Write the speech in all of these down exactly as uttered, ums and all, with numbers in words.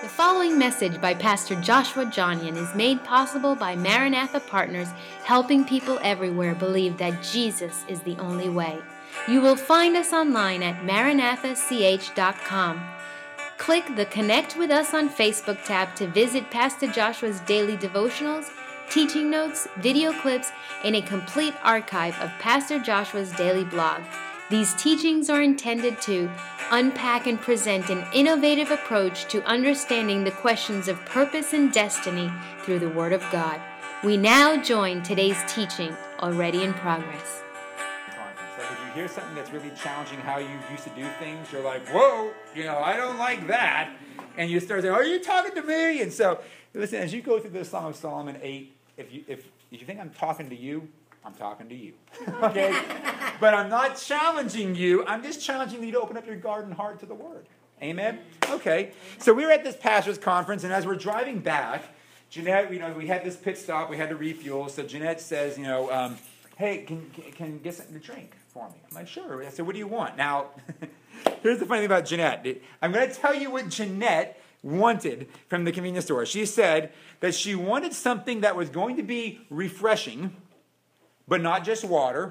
The following message by Pastor Joshua Johnian is made possible by Maranatha Partners, helping people everywhere believe that Jesus is the only way. You will find us online at maranatha c h dot com. Click the Connect with Us on Facebook tab to visit Pastor Joshua's daily devotionals, teaching notes, video clips, and a complete archive of Pastor Joshua's daily blog. These teachings are intended to unpack and present an innovative approach to understanding the questions of purpose and destiny through the Word of God. We now join today's teaching, already in progress. Like if you hear something that's really challenging how you used to do things, you're like, whoa, you know, I don't like that. And you start saying, are you talking to me? And so, listen, as you go through the Song of Solomon eight, if you, if, if you think I'm talking to you, I'm talking to you, okay? But I'm not challenging you. I'm just challenging you to open up your garden heart to the Word. Amen? Okay. So we were at this pastor's conference, and as we're driving back, Jeanette, you know, we had this pit stop. We had to refuel. So Jeanette says, you know, um, hey, can, can can you get something to drink for me? I'm like, sure. I said, what do you want? Now, here's the funny thing about Jeanette. I'm going to tell you what Jeanette wanted from the convenience store. She said that she wanted something that was going to be refreshing, but not just water.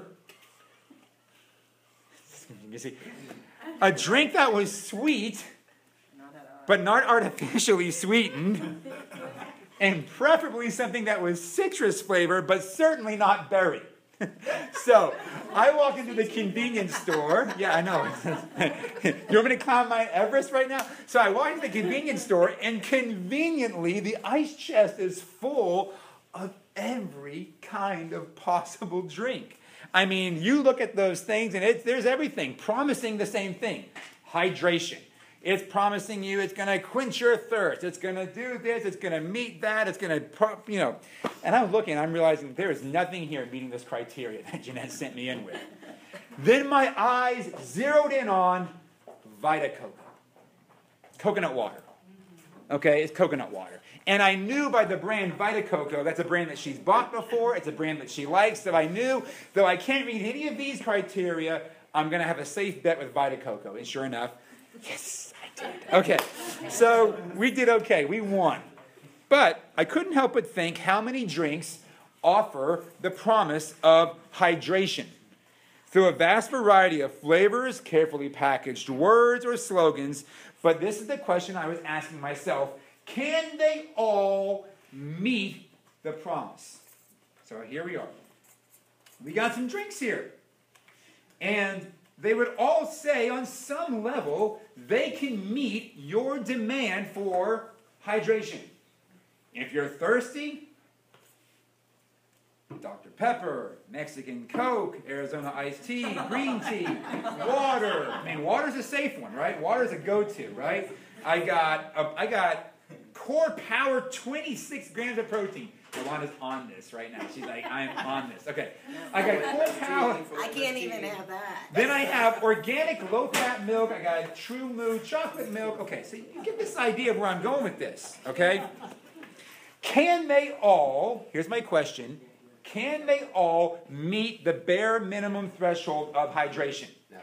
You see, a drink that was sweet, but not artificially sweetened, and preferably something that was citrus flavored, but certainly not berry. So I walk into the convenience store. Yeah, I know. You want me to climb Mount Everest right now? So I walk into the convenience store, and conveniently, the ice chest is full of every kind of possible drink. I mean, you look at those things, and it's, there's everything promising the same thing. Hydration. It's promising you it's going to quench your thirst. It's going to do this. It's going to meet that. It's going to, you know. And I'm looking, I'm realizing there is nothing here meeting this criteria that Jeanette sent me in with. Then my eyes zeroed in on Vita Coco. Coconut water. Okay, it's coconut water. And I knew by the brand Vita Coco, that's a brand that she's bought before. It's a brand that she likes. So I knew, though I can't read any of these criteria, I'm going to have a safe bet with Vita Coco. And sure enough, yes, I did. Okay, so we did okay. We won. But I couldn't help but think how many drinks offer the promise of hydration. Through a vast variety of flavors, carefully packaged words or slogans. But this is the question I was asking myself. Can they all meet the promise? So here we are. We got some drinks here. And they would all say on some level they can meet your demand for hydration. If you're thirsty, Doctor Pepper, Mexican Coke, Arizona iced tea, green tea, water. I mean, water's a safe one, right? Water's a go-to, right? I got, a, I got Core Power twenty-six grams of protein. Yolanda's on this right now. She's like, I'm on this. Okay. I got Core Power. I can't even have that. Then I have organic low-fat milk. I got True Moo chocolate milk. Okay, so you get this idea of where I'm going with this, okay? Can they all, here's my question, can they all meet the bare minimum threshold of hydration? No.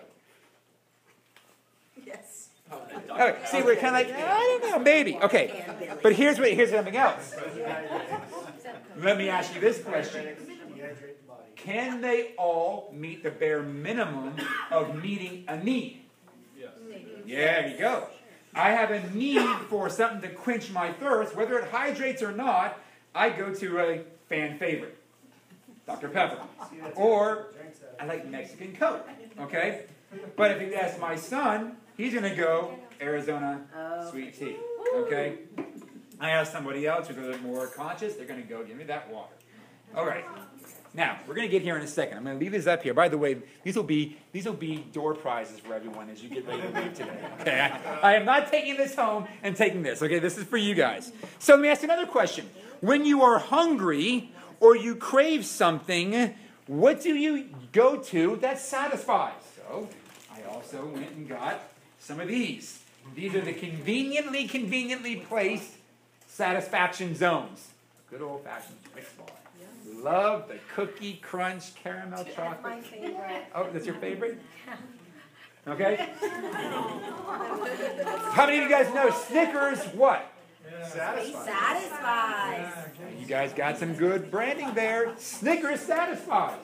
Yes. Okay, see, we're kind of like, I don't know, maybe. Okay, but here's what, here's something else. Let me ask you this question. Can they all meet the bare minimum of meeting a need? Yes. Yeah, there you go. I have a need for something to quench my thirst. Whether it hydrates or not, I go to a fan favorite, Doctor Pepper. Or I like Mexican Coke, okay? But if you ask my son, he's going to go Arizona sweet tea, okay? I ask somebody else who's a little more conscious, they're going to go, give me that water. All right. Now, we're going to get here in a second. I'm going to leave this up here. By the way, these will be these will be door prizes for everyone as you get ready to leave today. Okay, I, I am not taking this home and taking this. Okay, this is for you guys. So let me ask you another question. When you are hungry or you crave something, what do you go to that satisfies? So I also went and got some of these. These are the conveniently, conveniently placed satisfaction zones. Good old-fashioned Twix bar. Love the cookie crunch caramel chocolate. That's my favorite. Oh, that's your favorite? Okay. How many of you guys know Snickers what? Satisfied. Satisfies. You guys got some good branding there. Snickers satisfies.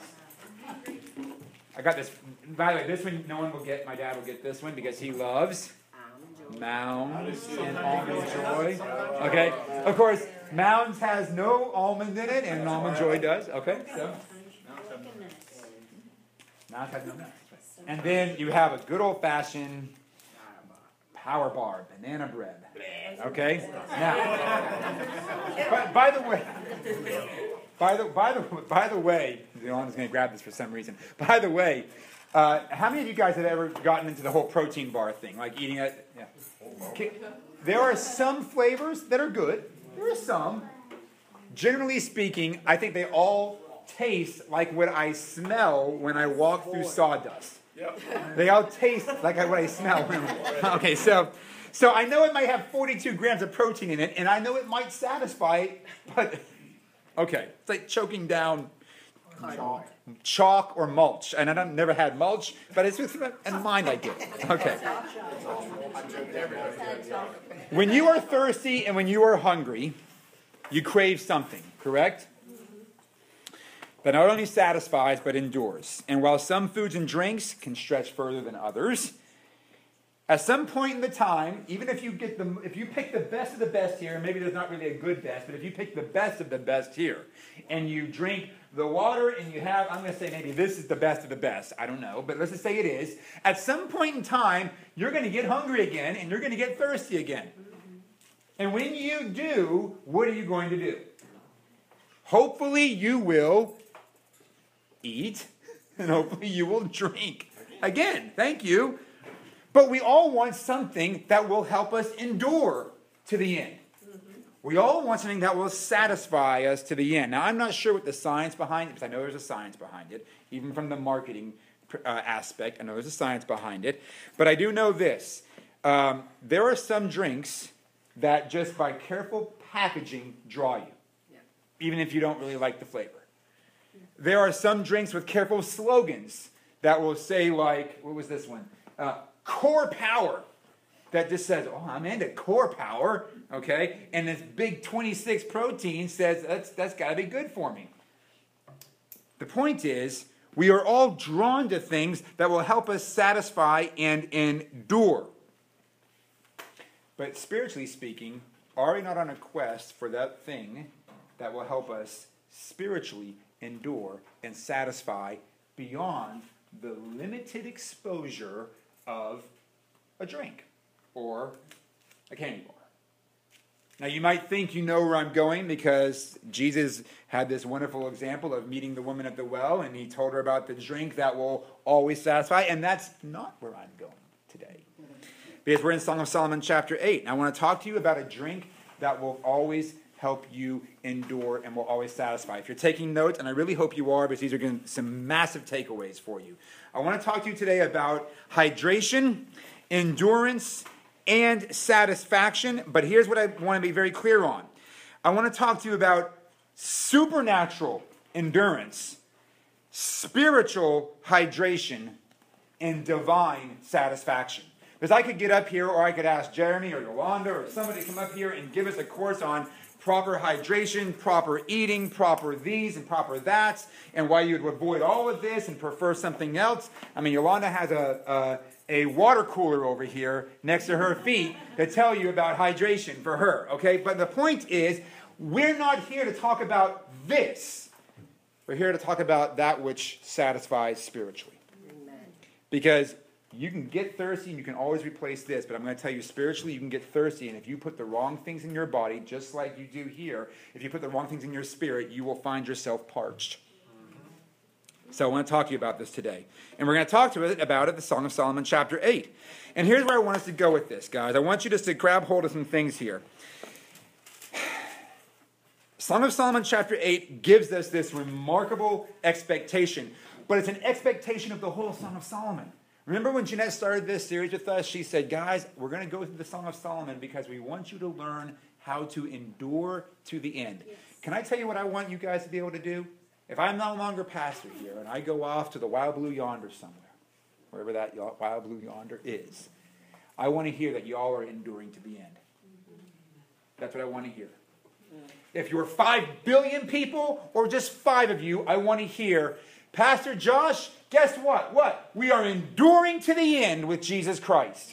I got this. By the way, this one no one will get. My dad will get this one because he loves Mounds and Almond Joy. Okay. Of course, Mounds has no almond in it, and Almond Joy does. Okay. So Mounds has no nuts. And then you have a good old-fashioned Power Bar banana bread. Okay. Now, by, by the way, by the by the by the way, Yolanda's going to grab this for some reason. By the way, uh, how many of you guys have ever gotten into the whole protein bar thing, like eating it? Yeah. Okay. There are some flavors that are good. There are some. Generally speaking, I think they all taste like what I smell when I walk through sawdust. Yep. They all taste like what I smell. Okay, so so I know it might have forty-two grams of protein in it, and I know it might satisfy, but okay, it's like choking down chalk, chalk or mulch. And I don't never had mulch, but it's with in mind I did. Okay. When you are thirsty and when you are hungry, you crave something, correct? That not only satisfies but endures. And while some foods and drinks can stretch further than others, at some point in the time, even if you get the if you pick the best of the best here, maybe there's not really a good best, but if you pick the best of the best here, and you drink the water and you have, I'm going to say maybe this is the best of the best, I don't know, but let's just say it is, at some point in time, you're going to get hungry again and you're going to get thirsty again. And when you do, what are you going to do? Hopefully you will eat, and hopefully you will drink. Again, thank you. But we all want something that will help us endure to the end. We all want something that will satisfy us to the end. Now, I'm not sure what the science behind it, because I know there's a science behind it, even from the marketing uh, aspect. I know there's a science behind it. But I do know this. Um, there are some drinks that just by careful packaging draw you, yeah. even if you don't really like the flavor. There are some drinks with careful slogans that will say like, what was this one? Uh, Core Power. That just says, oh, I'm into Core Power, okay? And this big twenty-six protein says, that's, that's got to be good for me. The point is, we are all drawn to things that will help us satisfy and endure. But spiritually speaking, are we not on a quest for that thing that will help us spiritually endure and satisfy beyond the limited exposure of a drink or a candy bar? Now you might think you know where I'm going because Jesus had this wonderful example of meeting the woman at the well, and he told her about the drink that will always satisfy, and that's not where I'm going today. Because we're in Song of Solomon chapter eight, and I want to talk to you about a drink that will always help you endure and will always satisfy. If you're taking notes, and I really hope you are, because these are going to be some massive takeaways for you. I want to talk to you today about hydration, endurance, and satisfaction. But here's what I want to be very clear on. I want to talk to you about supernatural endurance, spiritual hydration, and divine satisfaction. Because I could get up here, or I could ask Jeremy or Yolanda or somebody to come up here and give us a course on proper hydration, proper eating, proper these and proper that's, and why you would avoid all of this and prefer something else. I mean, Yolanda has a, a, a water cooler over here next to her feet to tell you about hydration for her, okay? But the point is, we're not here to talk about this. We're here to talk about that which satisfies spiritually. Amen. Because you can get thirsty and you can always replace this, but I'm going to tell you spiritually you can get thirsty, and if you put the wrong things in your body, just like you do here, if you put the wrong things in your spirit, you will find yourself parched. So I want to talk to you about this today. And we're going to talk to it about it, the Song of Solomon chapter eight. And here's where I want us to go with this, guys. I want you just to grab hold of some things here. Song of Solomon chapter eight gives us this remarkable expectation, but it's an expectation of the whole Song of Solomon. Remember when Jeanette started this series with us, she said, guys, we're going to go through the Song of Solomon because we want you to learn how to endure to the end. Yes. Can I tell you what I want you guys to be able to do? If I'm no longer pastor here and I go off to the wild blue yonder somewhere, wherever that wild blue yonder is, I want to hear that y'all are enduring to the end. That's what I want to hear. If you're five billion people or just five of you, I want to hear, Pastor Josh, guess what? What? We are enduring to the end with Jesus Christ.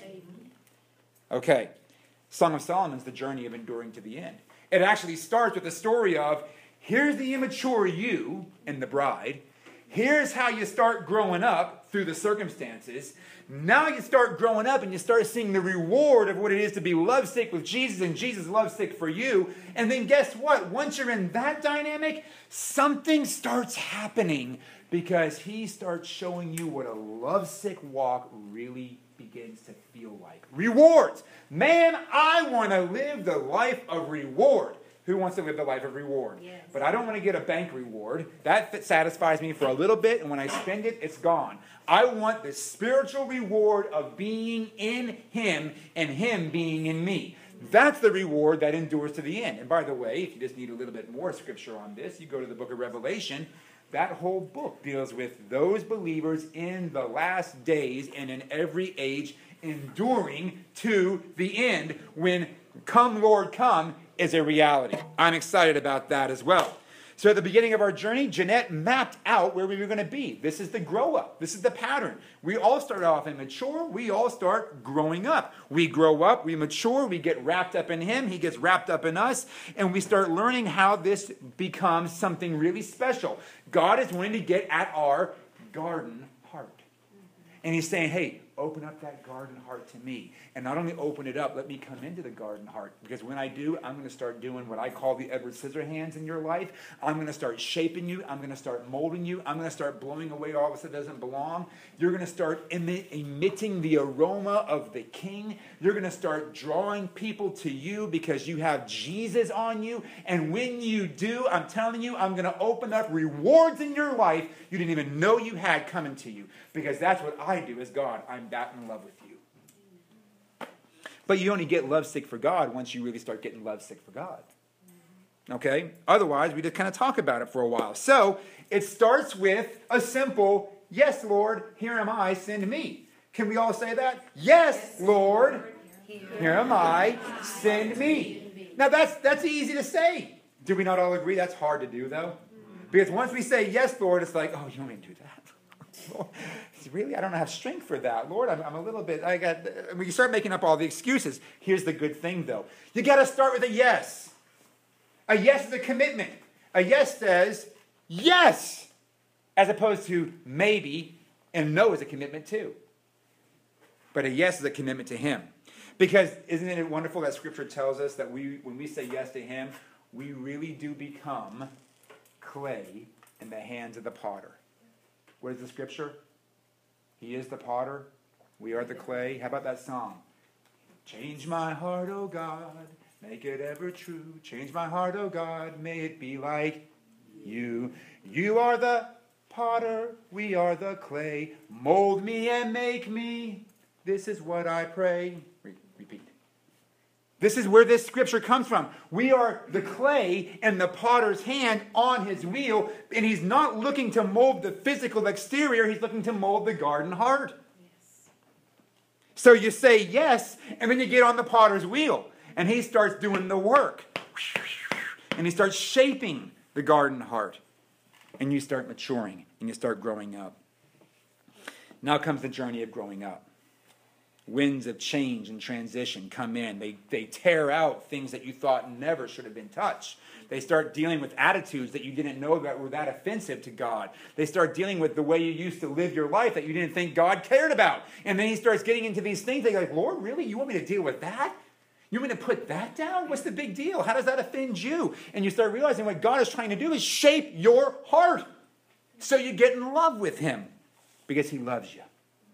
Okay. Song of Solomon is the journey of enduring to the end. It actually starts with the story of, here's the immature you and the bride. Here's how you start growing up through the circumstances. Now you start growing up and you start seeing the reward of what it is to be lovesick with Jesus and Jesus lovesick for you. And then guess what? Once you're in that dynamic, something starts happening because he starts showing you what a lovesick walk really begins to feel like. Rewards. Man, I want to live the life of reward. Who wants to live the life of reward? Yes. But I don't want to get a bank reward. That satisfies me for a little bit, and when I spend it, it's gone. I want the spiritual reward of being in him and him being in me. That's the reward that endures to the end. And by the way, if you just need a little bit more scripture on this, you go to the book of Revelation. That whole book deals with those believers in the last days and in every age enduring to the end when come, Lord, come is a reality. I'm excited about that as well. So at the beginning of our journey, Jeanette mapped out where we were going to be. This is the grow up. This is the pattern. We all start off immature. We all start growing up. We grow up, we mature, we get wrapped up in him. He gets wrapped up in us. And we start learning how this becomes something really special. God is wanting to get at our garden heart. And he's saying, hey, open up that garden heart to me. And not only open it up, let me come into the garden heart. Because when I do, I'm going to start doing what I call the Edward Scissorhands in your life. I'm going to start shaping you. I'm going to start molding you. I'm going to start blowing away all of that doesn't belong. You're going to start emi- emitting the aroma of the King. You're going to start drawing people to you because you have Jesus on you. And when you do, I'm telling you, I'm going to open up rewards in your life you didn't even know you had coming to you. Because that's what I do as God. I'm that in love with you. But you only get lovesick for God once you really start getting lovesick for God. Okay? Otherwise, we just kind of talk about it for a while. So, it starts with a simple, yes, Lord, here am I, send me. Can we all say that? Yes, Lord, here am I, send me. Now, that's, that's easy to say. Do we not all agree? That's hard to do, though. Because once we say, yes, Lord, it's like, oh, you want me to do that? Really, I don't have strength for that. Lord, I'm, I'm a little bit, I got, we start making up all the excuses. Here's the good thing, though. You got to start with a yes. A yes is a commitment. A yes says, yes, as opposed to maybe, and no is a commitment too. But a yes is a commitment to him. Because isn't it wonderful that Scripture tells us that we, when we say yes to him, we really do become clay in the hands of the potter. What is the Scripture? He is the potter. We are the clay. How about that song? Change my heart, O God. Make it ever true. Change my heart, O God. May it be like you. You are the potter. We are the clay. Mold me and make me. This is what I pray. Re- repeat. This is where this scripture comes from. We are the clay in the potter's hand on his wheel, and he's not looking to mold the physical exterior, he's looking to mold the garden heart. Yes. So you say yes, and then you get on the potter's wheel, and he starts doing the work. And he starts shaping the garden heart. And you start maturing, and you start growing up. Now comes the journey of growing up. Winds of change and transition come in. They, they tear out things that you thought never should have been touched. They start dealing with attitudes that you didn't know that were that offensive to God. They start dealing with the way you used to live your life that you didn't think God cared about. And then he starts getting into these things. They're like, Lord, really? You want me to deal with that? You want me to put that down? What's the big deal? How does that offend you? And you start realizing what God is trying to do is shape your heart so you get in love with him because he loves you.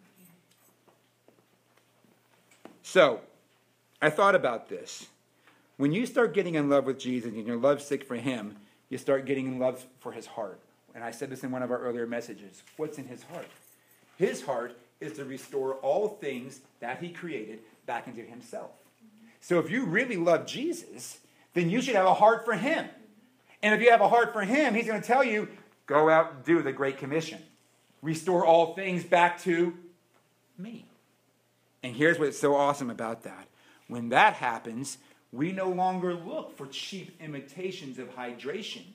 So, I thought about this. When you start getting in love with Jesus and you're lovesick for him, you start getting in love for his heart. And I said this in one of our earlier messages. What's in his heart? His heart is to restore all things that he created back into himself. So if you really love Jesus, then you should have a heart for him. And if you have a heart for him, he's going to tell you, go out and do the Great Commission. Restore all things back to me. And here's what's so awesome about that. When that happens, we no longer look for cheap imitations of hydration.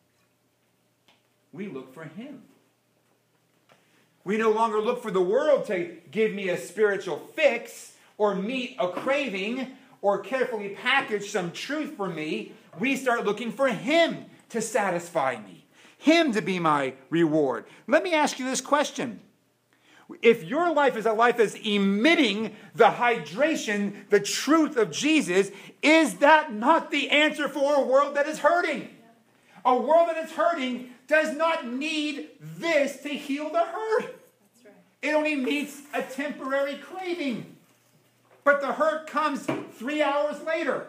We look for him. We no longer look for the world to give me a spiritual fix or meet a craving or carefully package some truth for me. We start looking for him to satisfy me, him to be my reward. Let me ask you this question. If your life is a life that's emitting the hydration, the truth of Jesus, is that not the answer for a world that is hurting? A world that is hurting does not need this to heal the hurt. That's right. It only meets a temporary craving. But the hurt comes three hours later.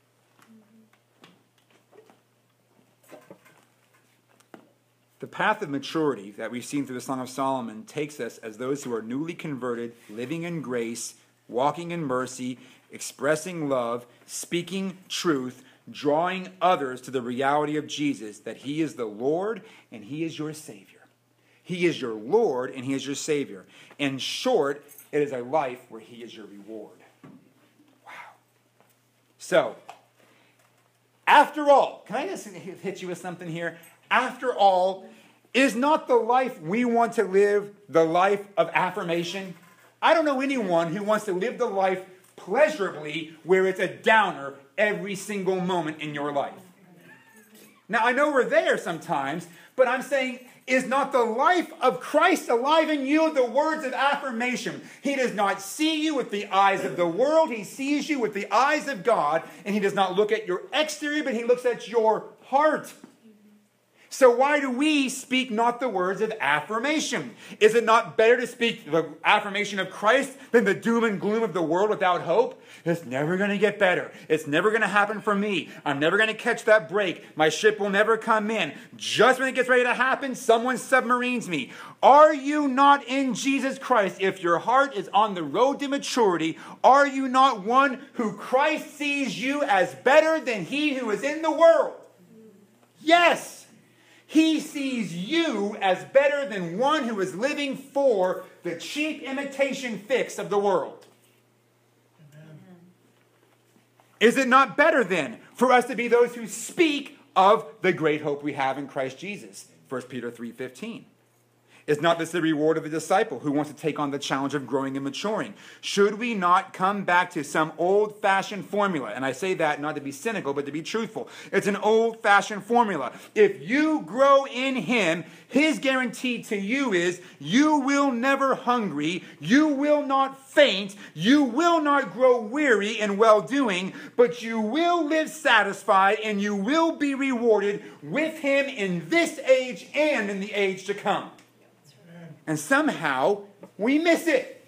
The path of maturity that we've seen through the Song of Solomon takes us as those who are newly converted, living in grace, walking in mercy, expressing love, speaking truth, drawing others to the reality of Jesus, that he is the Lord and he is your Savior. He is your Lord and he is your Savior. In short, it is a life where he is your reward. Wow. So, after all, can I just hit you with something here? After all, is not the life we want to live the life of affirmation? I don't know anyone who wants to live the life pleasurably where it's a downer every single moment in your life. Now, I know we're there sometimes, but I'm saying, is not the life of Christ alive in you the words of affirmation? He does not see you with the eyes of the world. He sees you with the eyes of God, and he does not look at your exterior, but he looks at your heart. So why do we speak not the words of affirmation? Is it not better to speak the affirmation of Christ than the doom and gloom of the world without hope? It's never going to get better. It's never going to happen for me. I'm never going to catch that break. My ship will never come in. Just when it gets ready to happen, someone submarines me. Are you not in Jesus Christ? If your heart is on the road to maturity, are you not one who Christ sees you as better than he who is in the world? Yes. He sees you as better than one who is living for the cheap imitation fix of the world. Amen. Is it not better then for us to be those who speak of the great hope we have in Christ Jesus? First Peter three fifteen. Is not this the reward of a disciple who wants to take on the challenge of growing and maturing? Should we not come back to some old-fashioned formula? And I say that not to be cynical, but to be truthful. It's an old-fashioned formula. If you grow in him, his guarantee to you is you will never hungry, you will not faint, you will not grow weary in well-doing, but you will live satisfied and you will be rewarded with him in this age and in the age to come. And somehow, we miss it.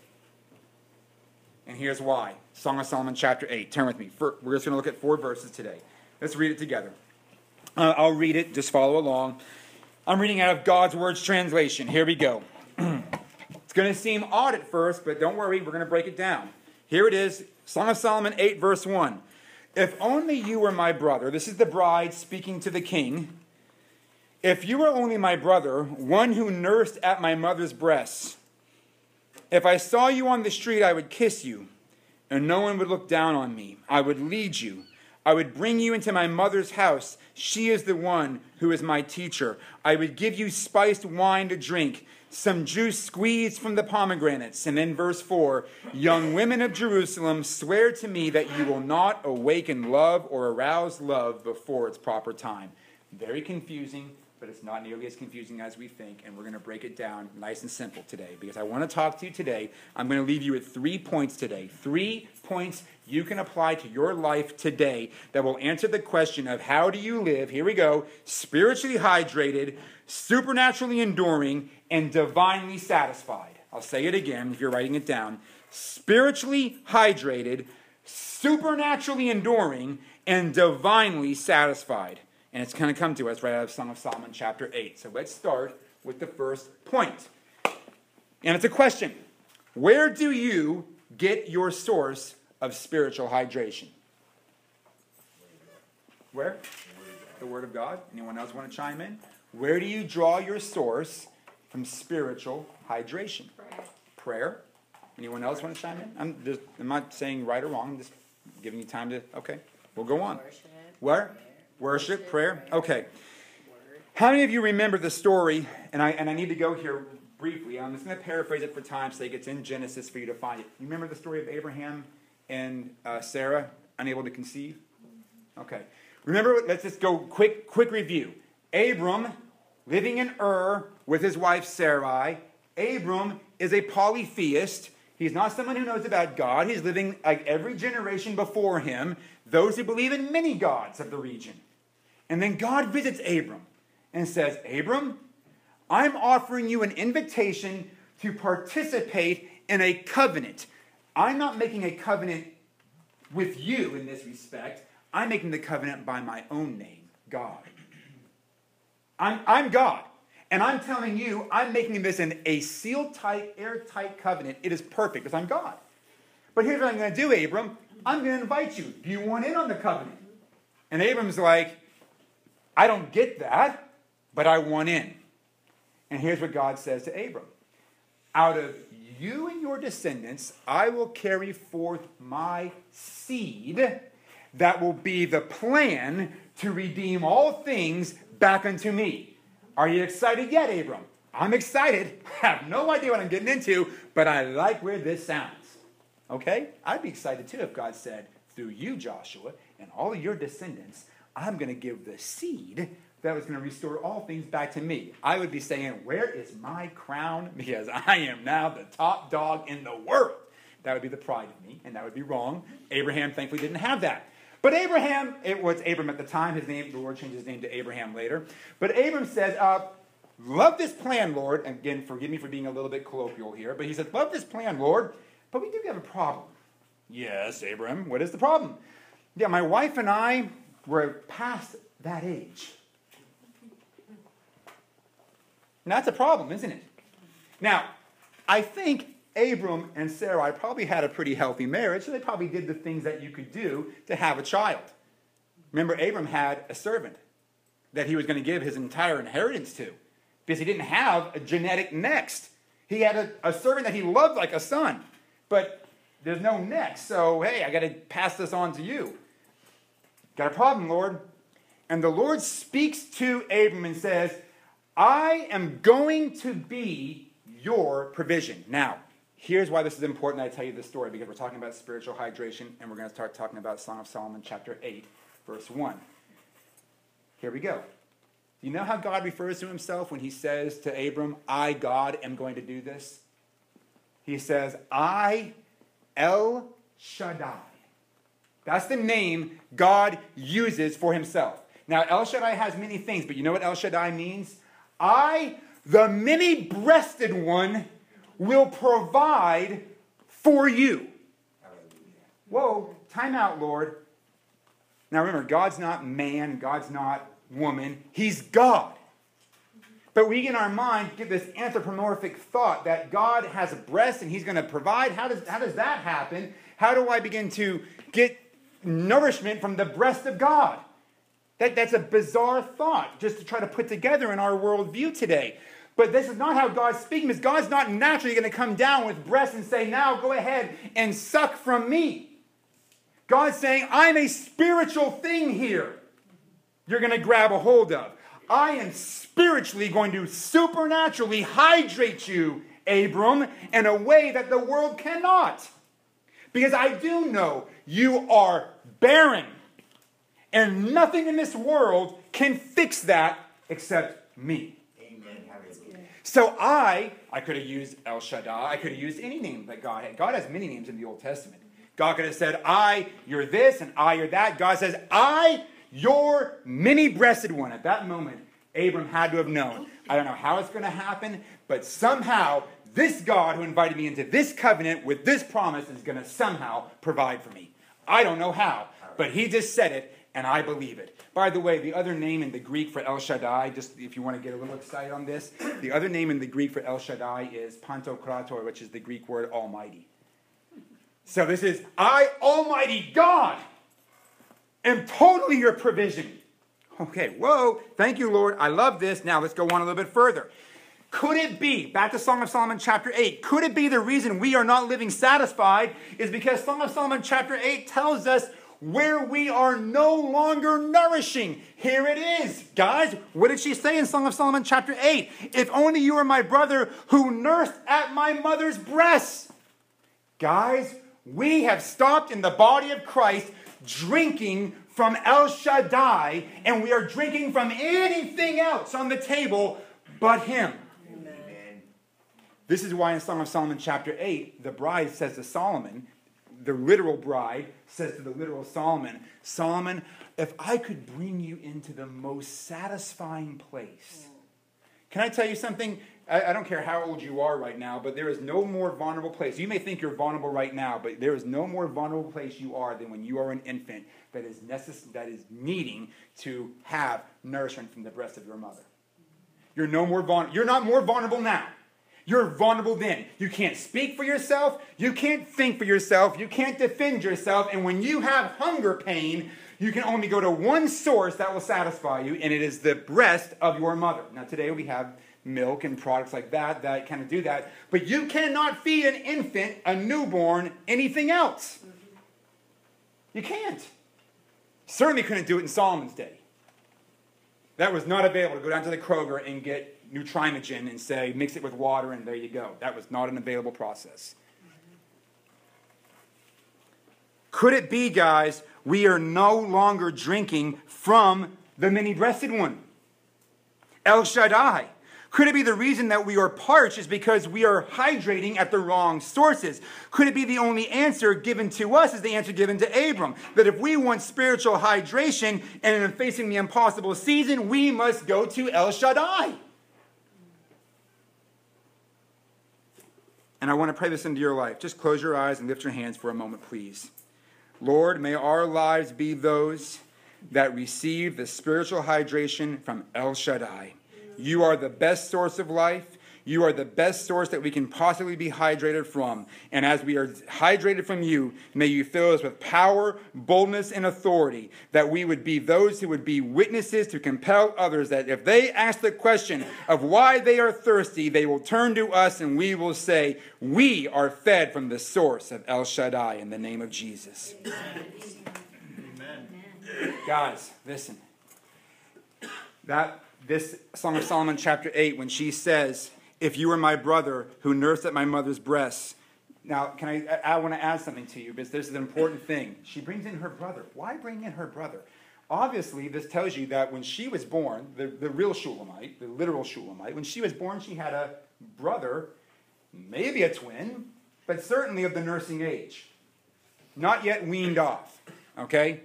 And here's why. Song of Solomon, chapter eight. Turn with me. We're just going to look at four verses today. Let's read it together. Uh, I'll read it. Just follow along. I'm reading out of God's Words translation. Here we go. It's going to seem odd at first, but don't worry. We're going to break it down. Here it is. Song of Solomon eight, verse one. If only you were my brother. This is the bride speaking to the king. If you were only my brother, one who nursed at my mother's breasts, if I saw you on the street, I would kiss you, and no one would look down on me. I would lead you. I would bring you into my mother's house. She is the one who is my teacher. I would give you spiced wine to drink, some juice squeezed from the pomegranates. And then verse four, young women of Jerusalem, swear to me that you will not awaken love or arouse love before its proper time. Very confusing, but it's not nearly as confusing as we think, and we're going to break it down nice and simple today, because I want to talk to you today. I'm going to leave you with three points today. Three points you can apply to your life today that will answer the question of how do you live, here we go, spiritually hydrated, supernaturally enduring, and divinely satisfied. I'll say it again if you're writing it down. Spiritually hydrated, supernaturally enduring, and divinely satisfied. And it's going to come to us right out of Song of Solomon chapter eight. So let's start with the first point. And it's a question. Where do you get your source of spiritual hydration? Where? The Word of God. Anyone else want to chime in? Where do you draw your source from spiritual hydration? Prayer. Prayer. Anyone else want to chime in? I'm, just, I'm not saying right or wrong. I'm just giving you time to, okay. We'll go on. Worship. Where? Worship, prayer. Okay. How many of you remember the story? And I and I need to go here briefly. I'm just going to paraphrase it for time's sake. It's in Genesis for you to find it. You remember the story of Abraham and uh, Sarah, unable to conceive? Okay. Remember, let's just go quick, quick review. Abram, living in Ur with his wife Sarai. Abram is a polytheist. He's not someone who knows about God. He's living like every generation before him, those who believe in many gods of the region. And then God visits Abram and says, Abram, I'm offering you an invitation to participate in a covenant. I'm not making a covenant with you in this respect. I'm making the covenant by my own name, God. I'm, I'm God. And I'm telling you, I'm making this in a sealed-tight, airtight covenant. It is perfect because I'm God. But here's what I'm going to do, Abram. I'm going to invite you. Do you want in on the covenant? And Abram's like, I don't get that, but I want in. And here's what God says to Abram. Out of you and your descendants, I will carry forth my seed that will be the plan to redeem all things back unto me. Are you excited yet, Abram? I'm excited. I have no idea what I'm getting into, but I like where this sounds. Okay? I'd be excited too if God said, through you, Joshua, and all of your descendants, I'm going to give the seed that was going to restore all things back to me. I would be saying, where is my crown? Because I am now the top dog in the world. That would be the pride of me, and that would be wrong. Abraham thankfully didn't have that. But Abraham, it was Abram at the time. His name, the Lord changed his name to Abraham later. But Abram says, uh, love this plan, Lord. And again, forgive me for being a little bit colloquial here. But he said, love this plan, Lord. But we do have a problem. Yes, Abram, what is the problem? Yeah, my wife and I were past that age. And that's a problem, isn't it? Now, I think Abram and Sarai probably had a pretty healthy marriage, so they probably did the things that you could do to have a child. Remember, Abram had a servant that he was going to give his entire inheritance to because he didn't have a genetic next. He had a, a servant that he loved like a son, but there's no next, so hey, I got to pass this on to you. Got a problem, Lord? And the Lord speaks to Abram and says, I am going to be your provision. Now, here's why this is important that I tell you this story, because we're talking about spiritual hydration, and we're going to start talking about Song of Solomon, chapter eight, verse one. Here we go. You know how God refers to himself when he says to Abram, I, God, am going to do this? He says, I, El Shaddai. That's the name God uses for himself. Now, El Shaddai has many things, but you know what El Shaddai means? I, the many-breasted one, will provide for you. Whoa, time out, Lord. Now remember, God's not man, God's not woman, he's God. But we in our mind get this anthropomorphic thought that God has a breast and he's going to provide. How does, how does that happen? How do I begin to get nourishment from the breast of God? That, that's a bizarre thought just to try to put together in our worldview today. But this is not how God's speaking, because God's not naturally going to come down with breasts and say, now go ahead and suck from me. God's saying, I'm a spiritual thing here you're going to grab a hold of. I am spiritually going to supernaturally hydrate you, Abram, in a way that the world cannot. Because I do know you are barren. And nothing in this world can fix that except me. So I, I could have used El Shaddai. I could have used any name that God had. God has many names in the Old Testament. God could have said, I, you're this, and I, you're that. God says, I, your many-breasted one. At that moment, Abram had to have known. I don't know how it's going to happen, but somehow this God who invited me into this covenant with this promise is going to somehow provide for me. I don't know how, but he just said it, and I believe it. By the way, the other name in the Greek for El Shaddai, just if you want to get a little excited on this, the other name in the Greek for El Shaddai is Pantokrator, which is the Greek word Almighty. So this is, I, Almighty God, am totally your provision. Okay, whoa, thank you, Lord. I love this. Now let's go on a little bit further. Could it be, back to Song of Solomon chapter eight, could it be the reason we are not living satisfied is because Song of Solomon chapter eight tells us where we are no longer nourishing. Here it is. Guys, what did she say in Song of Solomon chapter eight? If only you were my brother who nursed at my mother's breasts. Guys, we have stopped in the body of Christ drinking from El Shaddai, and we are drinking from anything else on the table but him. Amen. This is why in Song of Solomon chapter eight, the bride says to Solomon, the literal bride says to the literal Solomon, Solomon, if I could bring you into the most satisfying place. Can I tell you something? I, I don't care how old you are right now, but there is no more vulnerable place. You may think you're vulnerable right now, but there is no more vulnerable place you are than when you are an infant that is necess- that is needing to have nourishment from the breast of your mother. You're no more vulnerable. You're not more vulnerable now. You're vulnerable then. You can't speak for yourself. You can't think for yourself. You can't defend yourself. And when you have hunger pain, you can only go to one source that will satisfy you, and it is the breast of your mother. Now, today we have milk and products like that that kind of do that. But you cannot feed an infant, a newborn, anything else. You can't. Certainly couldn't do it in Solomon's day. That was not available to go down to the Kroger and get Nutrimogen and say, mix it with water and there you go. That was not an available process. Could it be, guys, we are no longer drinking from the many-breasted one, El Shaddai? Could it be the reason that we are parched is because we are hydrating at the wrong sources? Could it be the only answer given to us is the answer given to Abram? That if we want spiritual hydration and in facing the impossible season, we must go to El Shaddai. And I want to pray this into your life. Just close your eyes and lift your hands for a moment, please. Lord, may our lives be those that receive the spiritual hydration from El Shaddai. You are the best source of life. You are the best source that we can possibly be hydrated from. And as we are hydrated from you, may you fill us with power, boldness, and authority, that we would be those who would be witnesses to compel others, that if they ask the question of why they are thirsty, they will turn to us and we will say, we are fed from the source of El Shaddai in the name of Jesus. Amen. Guys, listen. That this Song of Solomon chapter eight, when she says, if you were my brother who nursed at my mother's breasts. Now, can I, I, I want to add something to you, because this is an important thing. She brings in her brother. Why bring in her brother? Obviously, this tells you that when she was born, the, the real Shulamite, the literal Shulamite, when she was born, she had a brother, maybe a twin, but certainly of the nursing age. Not yet weaned off, okay?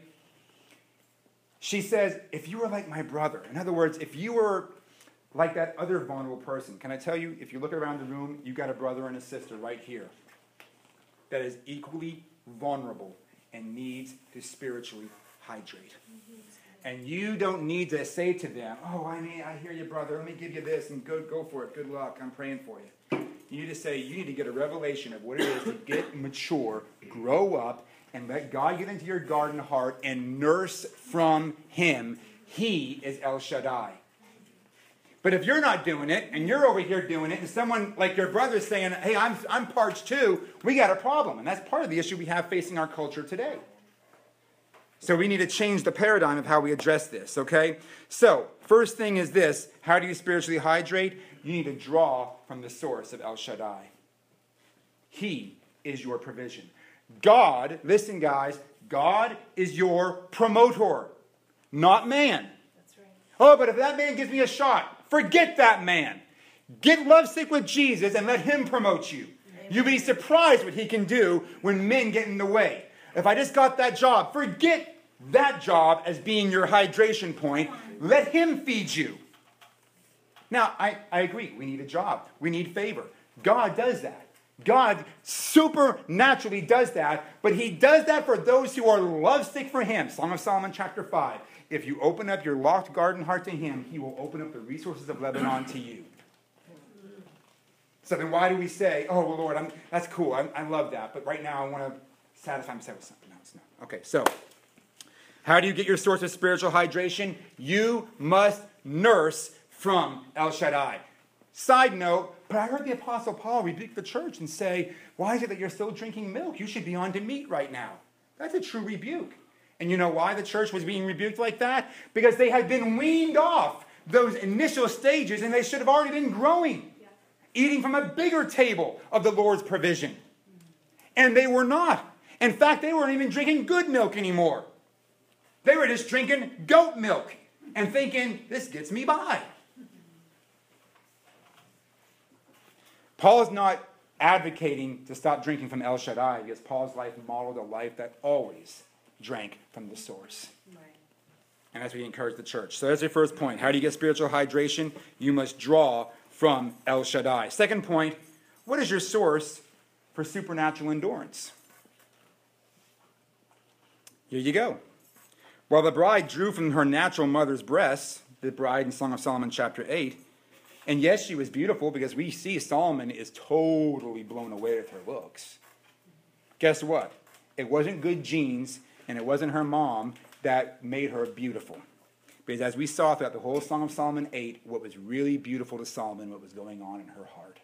She says, if you were like my brother, in other words, if you were like that other vulnerable person, can I tell you, if you look around the room, you got a brother and a sister right here that is equally vulnerable and needs to spiritually hydrate. And you don't need to say to them, oh, I mean, I hear you, brother. Let me give you this and go, go for it. Good luck. I'm praying for you. You need to say, you need to get a revelation of what it is to get mature, grow up, and let God get into your garden heart and nurse from him. He is El Shaddai. But if you're not doing it, and you're over here doing it, and someone like your brother is saying, hey, I'm, I'm parched too, we got a problem. And that's part of the issue we have facing our culture today. So we need to change the paradigm of how we address this, okay? So, first thing is this. How do you spiritually hydrate? You need to draw from the source of El Shaddai. He is your provision. God, listen guys, God is your promoter, not man. That's right. Oh, but if that man gives me a shot, forget that man. Get lovesick with Jesus and let him promote you. Amen. You'll be surprised what he can do when men get in the way. If I just got that job, forget that job as being your hydration point. Let him feed you. Now, I, I agree. We need a job. We need favor. God does that. God supernaturally does that, but he does that for those who are lovesick for him. Song of Solomon chapter five. If you open up your locked garden heart to him, he will open up the resources of Lebanon to you. So then why do we say, oh, well, Lord, I'm, that's cool. I, I love that. But right now I want to satisfy myself with something else. No. Okay, so how do you get your source of spiritual hydration? You must nurse from El Shaddai. Side note, but I heard the Apostle Paul rebuke the church and say, why is it that you're still drinking milk? You should be on to meat right now. That's a true rebuke. And you know why the church was being rebuked like that? Because they had been weaned off those initial stages and they should have already been growing, yeah. eating from a bigger table of the Lord's provision. Mm-hmm. And they were not. In fact, they weren't even drinking good milk anymore. They were just drinking goat milk and thinking, this gets me by. Paul is not advocating to stop drinking from El Shaddai because Paul's life modeled a life that always drank from the source. Right. And that's what he encouraged the church. So that's your first point. How do you get spiritual hydration? You must draw from El Shaddai. Second point, what is your source for supernatural endurance? Here you go. While the bride drew from her natural mother's breasts, the bride in Song of Solomon chapter eight, and yes, she was beautiful because we see Solomon is totally blown away with her looks. Guess what? It wasn't good genes and it wasn't her mom that made her beautiful. Because as we saw throughout the whole Song of Solomon eight, what was really beautiful to Solomon, what was going on in her heart.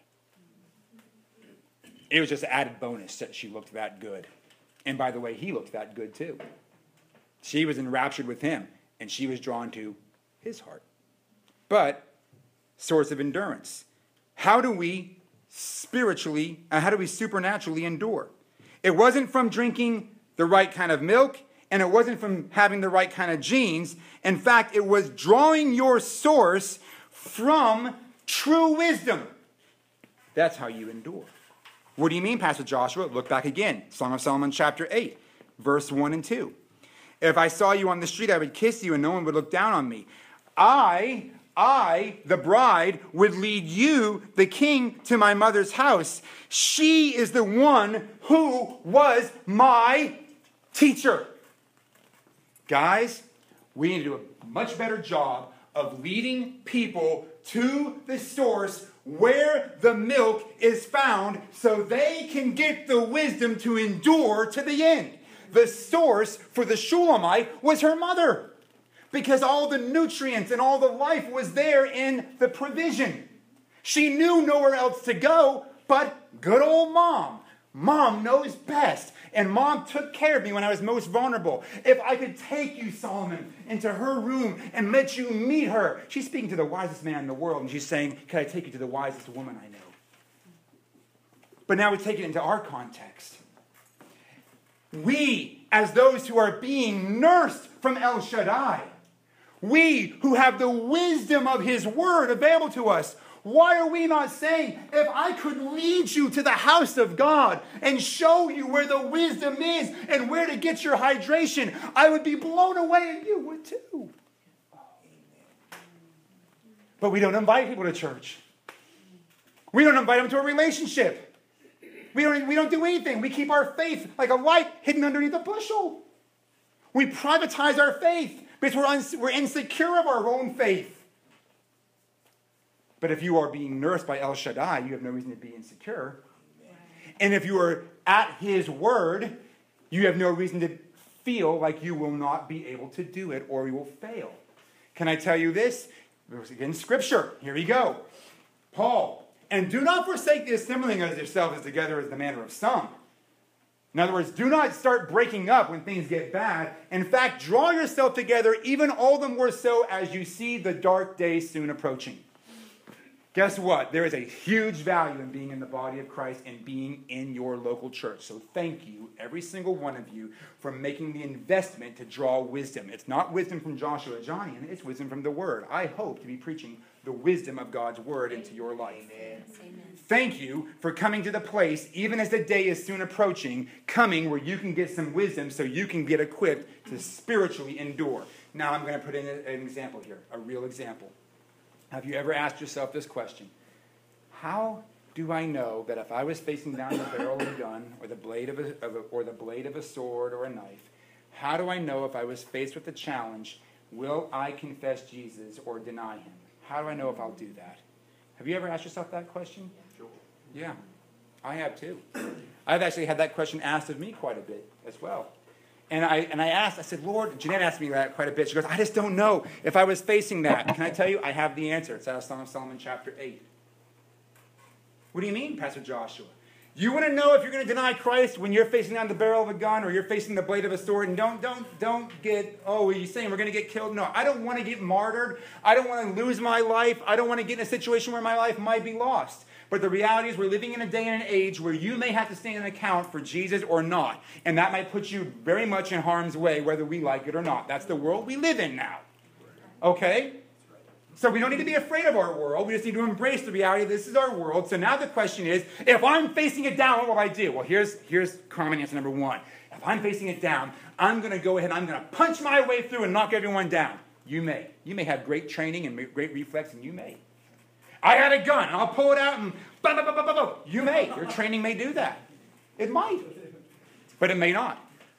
It was just an added bonus that she looked that good. And by the way, he looked that good too. She was enraptured with him, and she was drawn to his heart. But, source of endurance. How do we spiritually, uh, how do we supernaturally endure? It wasn't from drinking the right kind of milk, and it wasn't from having the right kind of genes. In fact, it was drawing your source from true wisdom. That's how you endure. What do you mean, Pastor Joshua? Look back again. Song of Solomon chapter eight, verse one and two. If I saw you on the street, I would kiss you and no one would look down on me. I, I, the bride, would lead you, the king, to my mother's house. She is the one who was my teacher. Guys, we need to do a much better job of leading people to the source where the milk is found so they can get the wisdom to endure to the end. The source for the Shulamite was her mother, because all the nutrients and all the life was there in the provision. She knew nowhere else to go but good old mom. Mom knows best, and mom took care of me when I was most vulnerable. If I could take you, Solomon, into her room and let you meet her. She's speaking to the wisest man in the world, and she's saying, can I take you to the wisest woman I know? But now we take it into our context. We, as those who are being nursed from El Shaddai, we who have the wisdom of his word available to us, why are we not saying, if I could lead you to the house of God and show you where the wisdom is and where to get your hydration, I would be blown away and you would too. But we don't invite people to church. We don't invite them to a relationship. We don't, we don't do anything. We keep our faith like a light hidden underneath a bushel. We privatize our faith because we're, uns- we're insecure of our own faith. But if you are being nursed by El Shaddai, you have no reason to be insecure. And if you are at his word, you have no reason to feel like you will not be able to do it or you will fail. Can I tell you this? Again, scripture. Here we go. Paul. And do not forsake the assembling of yourselves together as the manner of some. In other words, do not start breaking up when things get bad. In fact, draw yourself together even all the more so as you see the dark day soon approaching. Guess what? There is a huge value in being in the body of Christ and being in your local church. So thank you, every single one of you, for making the investment to draw wisdom. It's not wisdom from Joshua Johnian, it's wisdom from the Word. I hope to be preaching the wisdom of God's Word into your life. Amen. Amen. Thank you for coming to the place, even as the day is soon approaching, coming where you can get some wisdom so you can get equipped to spiritually endure. Now I'm going to put in an example here, a real example. Have you ever asked yourself this question? How do I know that if I was facing down the barrel of a gun or the blade of a, of a, or the blade of a sword or a knife, how do I know if I was faced with a challenge, will I confess Jesus or deny him? How do I know if I'll do that? Have you ever asked yourself that question? Sure. Yeah, I have too. I've actually had that question asked of me quite a bit as well. And I and I asked, I said, Lord, Jeanette asked me that quite a bit. She goes, I just don't know if I was facing that. Can I tell you, I have the answer. It's out of Song of Solomon chapter eight. What do you mean, Pastor Joshua? You want to know if you're going to deny Christ when you're facing down the barrel of a gun or you're facing the blade of a sword? And don't, don't, don't get, oh, are you saying we're going to get killed? No, I don't want to get martyred. I don't want to lose my life. I don't want to get in a situation where my life might be lost. But the reality is we're living in a day and an age where you may have to stand an account for Jesus or not. And that might put you very much in harm's way, whether we like it or not. That's the world we live in now. Okay? So we don't need to be afraid of our world. We just need to embrace the reality this is our world. So now the question is, if I'm facing it down, what will I do? Well, here's, here's common answer number one. If I'm facing it down, I'm going to go ahead and I'm going to punch my way through and knock everyone down. You may. You may have great training and great reflex, and you may. I had a gun, and I'll pull it out and bah, bah, bah, bah, bah, bah. You may. Your training may do that. It might. But it may not.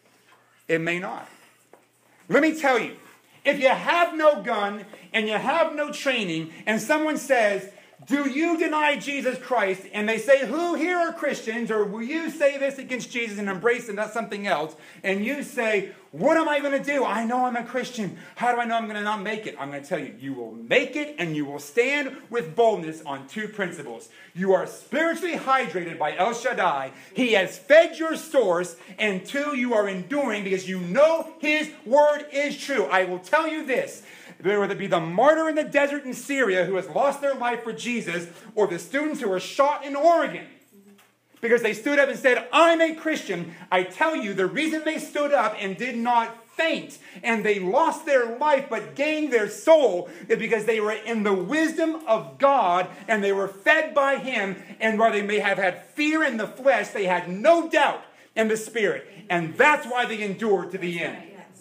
It may not. Let me tell you. If you have no gun and you have no training and someone says, do you deny Jesus Christ? And they say, who here are Christians? Or will you say this against Jesus and embrace and not something else? And you say, what am I going to do? I know I'm a Christian. How do I know I'm going to not make it? I'm going to tell you, you will make it and you will stand with boldness on two principles. You are spiritually hydrated by El Shaddai. He has fed your source. And two, you are enduring because you know his word is true. I will tell you this. Whether it be the martyr in the desert in Syria who has lost their life for Jesus, or the students who were shot in Oregon because they stood up and said, I'm a Christian. I tell you, the reason they stood up and did not faint and they lost their life but gained their soul is because they were in the wisdom of God and they were fed by him. And while they may have had fear in the flesh, they had no doubt in the spirit. And that's why they endured to the end.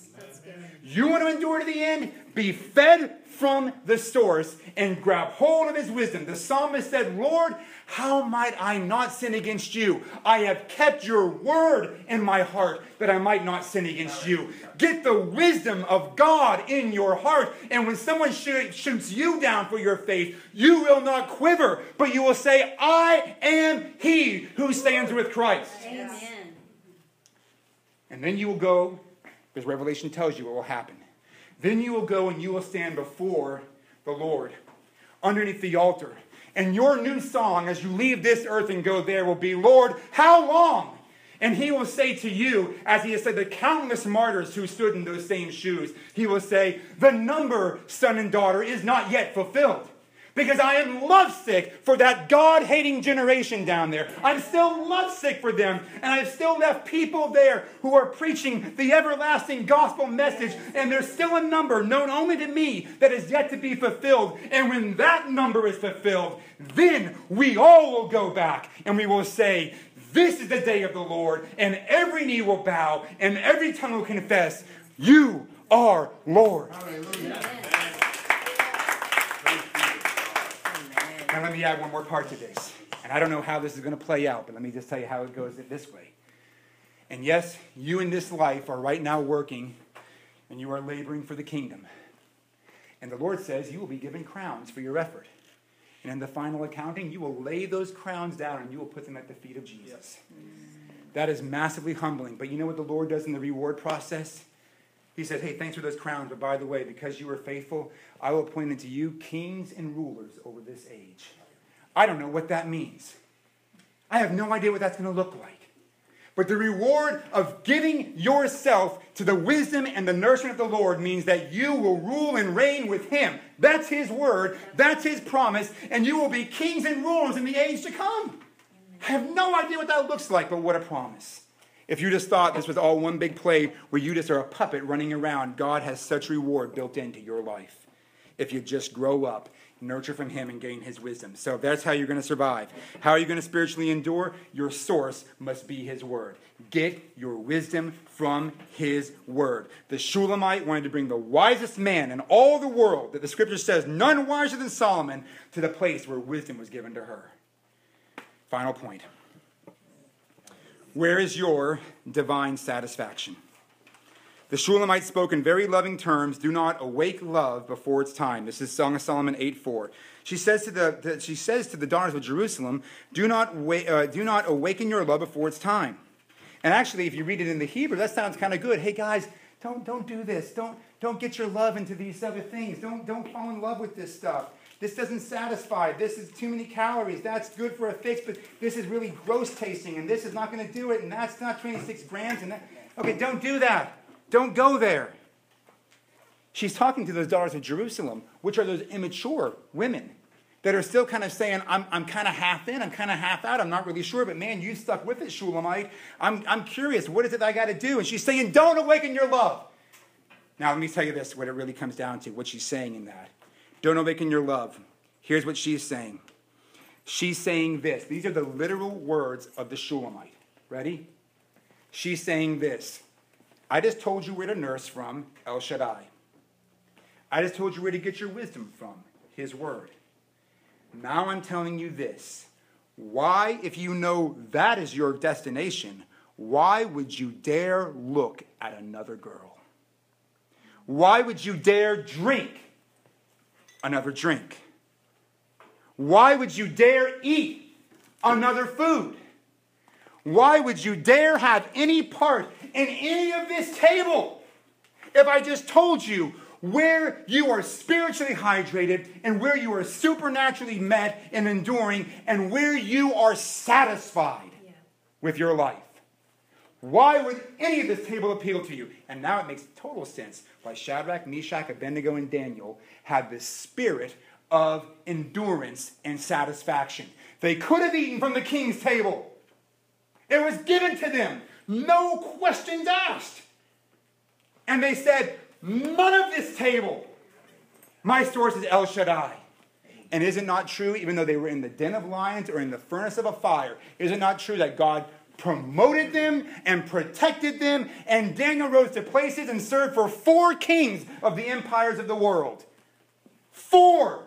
You want to endure to the end? Be fed from the source and grab hold of his wisdom. The psalmist said, Lord, how might I not sin against you? I have kept your word in my heart that I might not sin against you. Get the wisdom of God in your heart. And when someone shoot, shoots you down for your faith, you will not quiver, but you will say, I am he who stands with Christ. Amen. And then you will go, because Revelation tells you what will happen. Then you will go and you will stand before the Lord underneath the altar. And your new song as you leave this earth and go there will be, Lord, how long? And he will say to you, as he has said to countless martyrs who stood in those same shoes, he will say, the number, son and daughter, is not yet fulfilled. Because I am lovesick for that God-hating generation down there. I'm still lovesick for them. And I've still left people there who are preaching the everlasting gospel message. And there's still a number known only to me that is yet to be fulfilled. And when that number is fulfilled, then we all will go back and we will say, this is the day of the Lord. And every knee will bow and every tongue will confess, you are Lord. Hallelujah. Now let me add one more part to this. And I don't know how this is going to play out, but let me just tell you how it goes this way. And yes, you in this life are right now working, and you are laboring for the kingdom. And the Lord says you will be given crowns for your effort. And in the final accounting, you will lay those crowns down, and you will put them at the feet of Jesus. That is massively humbling. But you know what the Lord does in the reward process? He said, hey, thanks for those crowns, but by the way, because you were faithful, I will appoint unto you kings and rulers over this age. I don't know what that means. I have no idea what that's going to look like. But the reward of giving yourself to the wisdom and the nourishment of the Lord means that you will rule and reign with him. That's his word. That's his promise. And you will be kings and rulers in the age to come. I have no idea what that looks like, but what a promise. If you just thought this was all one big play where you just are a puppet running around, God has such reward built into your life. If you just grow up, nurture from him, and gain his wisdom. So that's how you're going to survive. How are you going to spiritually endure? Your source must be his word. Get your wisdom from his word. The Shulamite wanted to bring the wisest man in all the world, that the scripture says, none wiser than Solomon, to the place where wisdom was given to her. Final point. Where is your divine satisfaction? The Shulamite spoke in very loving terms, do not awake love before its time. This is Song of Solomon eight four. She says to the, the she says to the daughters of Jerusalem, do not wa- uh, do not awaken your love before its time. And actually, if you read it in the Hebrew, that sounds kind of good. Hey guys, don't don't do this. Don't don't get your love into these other things. Don't don't fall in love with this stuff. This doesn't satisfy. This is too many calories. That's good for a fix, but this is really gross tasting, and this is not going to do it, and that's not twenty-six grams. And that. Okay, don't do that. Don't go there. She's talking to those daughters of Jerusalem, which are those immature women that are still kind of saying, I'm, I'm kind of half in, I'm kind of half out, I'm not really sure, but man, you stuck with it, Shulamite. I'm, I'm curious, what is it I got to do? And she's saying, don't awaken your love. Now, let me tell you this, what it really comes down to, what she's saying in that. Don't awaken your love. Here's what she's saying. She's saying this. These are the literal words of the Shulamite. Ready? She's saying this. I just told you where to nurse from, El Shaddai. I just told you where to get your wisdom from, his word. Now I'm telling you this. Why, if you know that is your destination, why would you dare look at another girl? Why would you dare drink another drink? Why would you dare eat another food? Why would you dare have any part in any of this table if I just told you where you are spiritually hydrated and where you are supernaturally met and enduring and where you are satisfied yeah. with your life? Why would any of this table appeal to you? And now it makes total sense why Shadrach, Meshach, Abednego, and Daniel had this spirit of endurance and satisfaction. They could have eaten from the king's table. It was given to them. No questions asked. And they said, none of this table. My source is El Shaddai. And is it not true, even though they were in the den of lions or in the furnace of a fire, is it not true that God promoted them and protected them, and Daniel rose to places and served for four kings of the empires of the world? Four!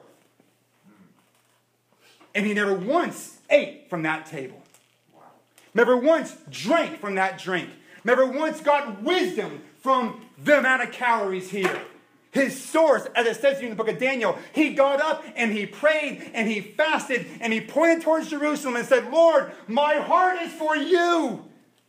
And he never once ate from that table. Never once drank from that drink. Never once got wisdom from the amount of calories here. His source, as it says in the book of Daniel, he got up and he prayed and he fasted and he pointed towards Jerusalem and said, Lord, my heart is for you.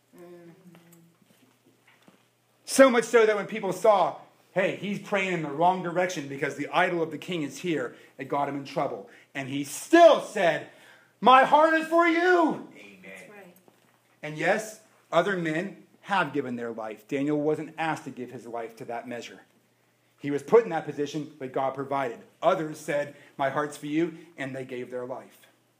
So much so that when people saw, hey, he's praying in the wrong direction because the idol of the king is here, it got him in trouble. And he still said, my heart is for you. That's right. And yes, other men have given their life. Daniel wasn't asked to give his life to that measure. He was put in that position, but God provided. Others said, my heart's for you, and they gave their life.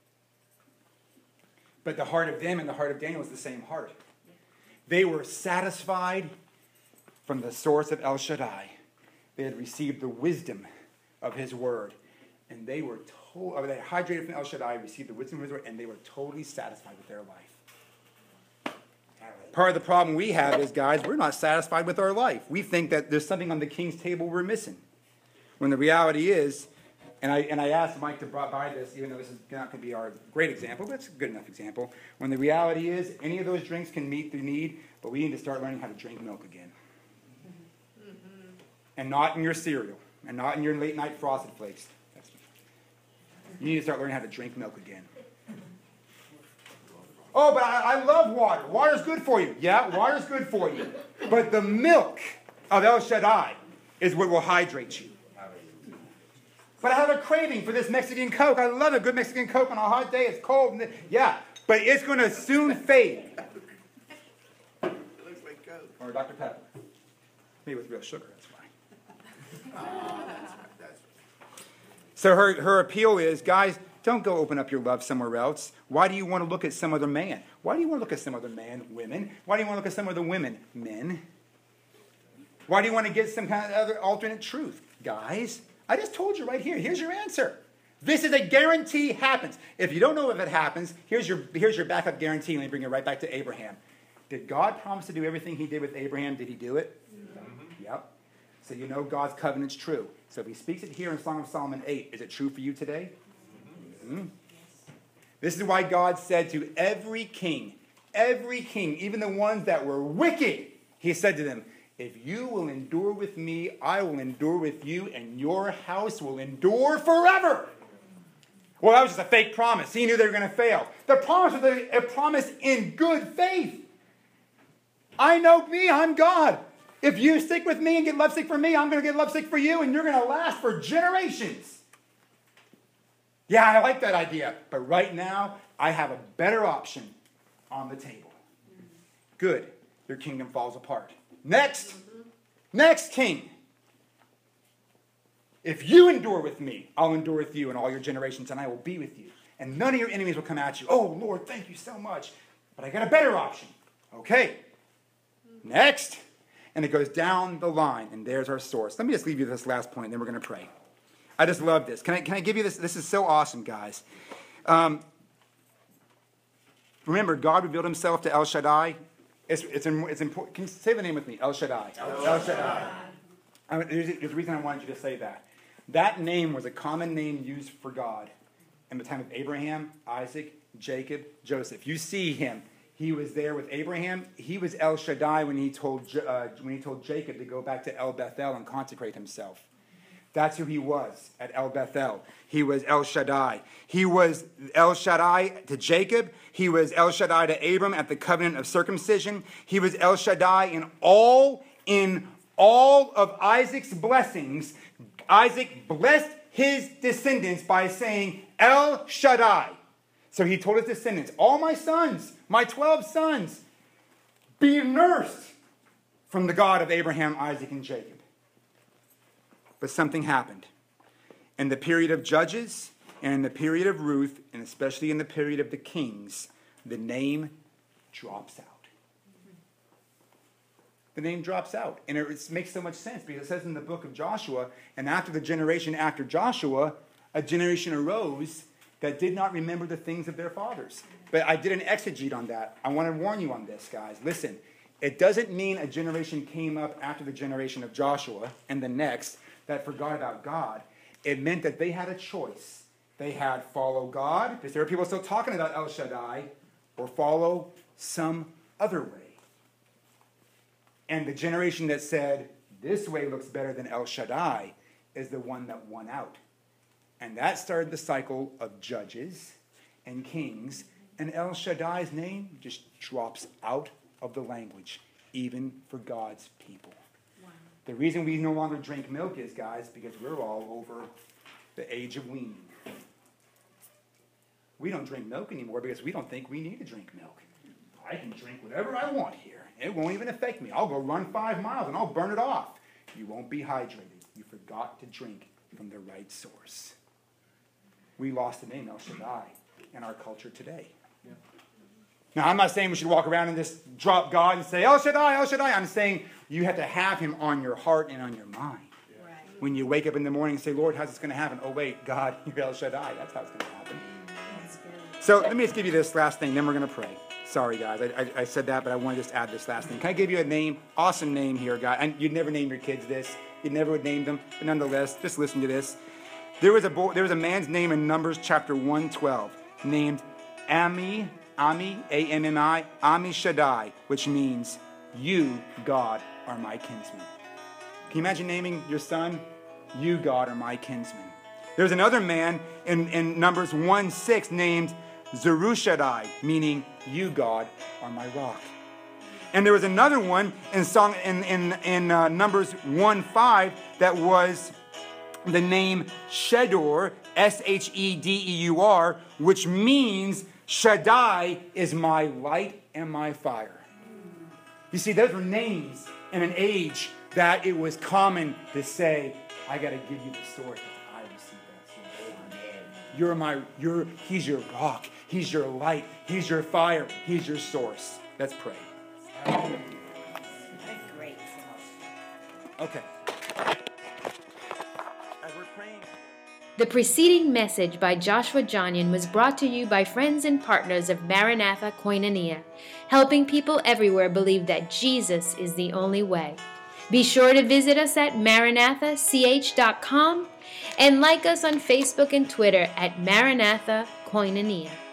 But the heart of them and the heart of Daniel was the same heart. They were satisfied from the source of El Shaddai. They had received the wisdom of his word. And they were totally, they hydrated from El Shaddai, received the wisdom of his word, and they were totally satisfied with their life. Part of the problem we have is, guys, we're not satisfied with our life. We think that there's something on the king's table we're missing. When the reality is, and I and I asked Mike to buy this, even though this is not going to be our great example, but it's a good enough example. When the reality is, any of those drinks can meet the need, but we need to start learning how to drink milk again. Mm-hmm. And not in your cereal, and not in your late night Frosted Flakes. You need to start learning how to drink milk again. Oh, but I, I love water. Water's good for you. Yeah, water's good for you. But the milk of El Shaddai is what will hydrate you. But I have a craving for this Mexican Coke. I love a good Mexican Coke on a hot day. It's cold. And yeah, but it's going to soon fade. It looks like Coke. Or Doctor Pepper. Maybe with real sugar, that's why. Oh, that's, that's So her, her appeal is, guys, don't go open up your love somewhere else. Why do you want to look at some other man? Why do you want to look at some other man, women? Why do you want to look at some other women, men? Why do you want to get some kind of other alternate truth? Guys, I just told you right here. Here's your answer. This is a guarantee happens. If you don't know if it happens, here's your, here's your backup guarantee. Let me bring it right back to Abraham. Did God promise to do everything he did with Abraham? Did he do it? Mm-hmm. Yep. So you know God's covenant's true. So if he speaks it here in Song of Solomon eight, is it true for you today? Mm-hmm. This is why God said to every king, every king, even the ones that were wicked, he said to them, if you will endure with me, I will endure with you, and your house will endure forever. Well, that was just a fake promise. He knew they were going to fail. The promise was a, a promise in good faith. I know me, I'm God. If you stick with me and get lovesick for me, I'm going to get lovesick for you, and you're going to last for generations. Yeah, I like that idea. But right now, I have a better option on the table. Good. Your kingdom falls apart. Next. Next king. If you endure with me, I'll endure with you and all your generations, and I will be with you. And none of your enemies will come at you. Oh, Lord, thank you so much. But I got a better option. Okay. Next. And it goes down the line, and there's our source. Let me just leave you this last point, and then we're going to pray. I just love this. Can I, can I give you this? This is so awesome, guys. Um, remember, God revealed himself to El Shaddai. It's, it's, it's important. Can you say the name with me? El Shaddai. El, El Shaddai. I mean, there's, there's a reason I wanted you to say that. That name was a common name used for God in the time of Abraham, Isaac, Jacob, Joseph. You see him. He was there with Abraham. He was El Shaddai when he told uh, when he told Jacob to go back to El Bethel and consecrate himself. That's who he was at El Bethel. He was El Shaddai. He was El Shaddai to Jacob. He was El Shaddai to Abram at the covenant of circumcision. He was El Shaddai in all in all of Isaac's blessings. Isaac blessed his descendants by saying El Shaddai. So he told his descendants, all my sons, my twelve sons, be nursed from the God of Abraham, Isaac, and Jacob. But something happened. In the period of Judges, and in the period of Ruth, and especially in the period of the Kings, the name drops out. The name drops out. And it makes so much sense because it says in the book of Joshua, and after the generation after Joshua, a generation arose that did not remember the things of their fathers. But I did an exegete on that. I want to warn you on this, guys. Listen, it doesn't mean a generation came up after the generation of Joshua and the next that forgot about God. It meant that they had a choice. They had follow God, because there are people still talking about El Shaddai, or follow some other way. And the generation that said, this way looks better than El Shaddai, is the one that won out. And that started the cycle of judges and kings, and El Shaddai's name just drops out of the language, even for God's people. Wow. The reason we no longer drink milk is, guys, because we're all over the age of weaning. We don't drink milk anymore because we don't think we need to drink milk. I can drink whatever I want here. It won't even affect me. I'll go run five miles and I'll burn it off. You won't be hydrated. You forgot to drink from the right source. We lost the name El Shaddai in our culture today. Yeah. Now, I'm not saying we should walk around and just drop God and say, El Shaddai, El Shaddai. I'm saying you have to have him on your heart and on your mind. Yeah. Right. When you wake up in the morning and say, Lord, how's this going to happen? Oh, wait, God, you're El Shaddai. That's how it's going to happen. So let me just give you this last thing, then we're going to pray. Sorry, guys. I, I, I said that, but I want to just add this last thing. Can I give you a name? Awesome name here, guy. And you'd never name your kids this. You never would name them. But nonetheless, just listen to this. There was a boy, there was a man's name in Numbers chapter one twelve named Ami, Ami, A M M I, Ami Shaddai, which means, you, God, are my kinsman. Can you imagine naming your son, you, God, are my kinsman? There's another man in, in Numbers one six named Zerubbabel, meaning, you, God, are my rock. And there was another one in song in, in, in uh, Numbers one five that was the name Shedeur, S H E D E U R, which means Shaddai is my light and my fire. You see, those were names in an age that it was common to say, I got to give you the sword. I received that sword. You're my, you're, he's your rock. He's your light. He's your fire. He's your source. Let's pray. Great. Okay. As we're praying. The preceding message by Joshua Johnian was brought to you by friends and partners of Maranatha Koinonia, helping people everywhere believe that Jesus is the only way. Be sure to visit us at maranatha c h dot com and like us on Facebook and Twitter at Maranatha Koinonia.